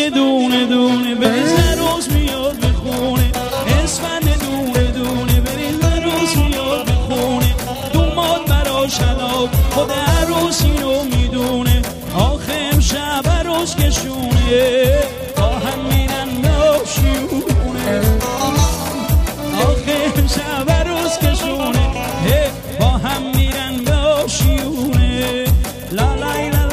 اسفند دونه دونه بریز روز میاد به خونه، اسفند دونه دونه بریز روز میاد به خونه. دوماد برا شلاب خود عروس اینو میدونه، آخه امشب عروس کشونه با هم میرن ناشیونه، آخه امشب عروس کشونه با هم میرن ناشیونه. لا لا لا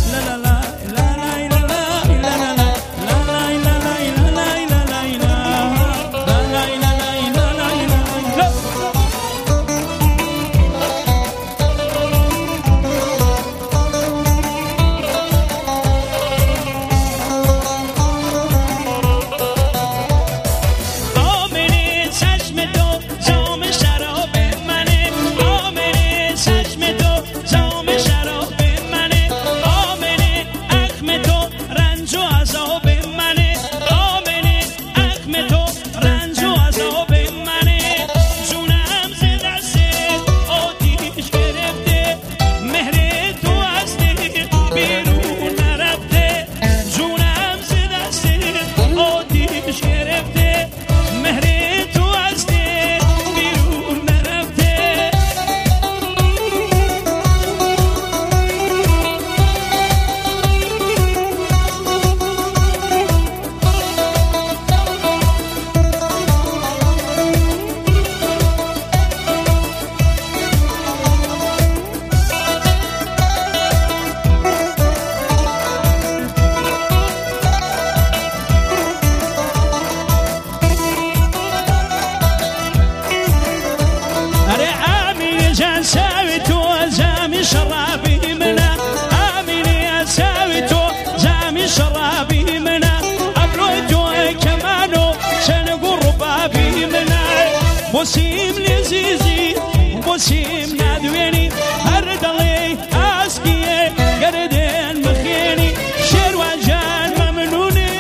بوسیم لذیذی بوسیم ندوینی هر دلی اسکیه گردن بخینی شیر و جان ممنونی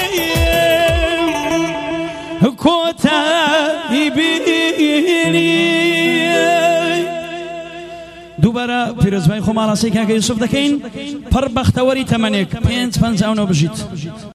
کوتاهی بینی. دوباره پیروزبای خو مالسی که یوسف دکین پر بختوری تمنیک 559 بجید.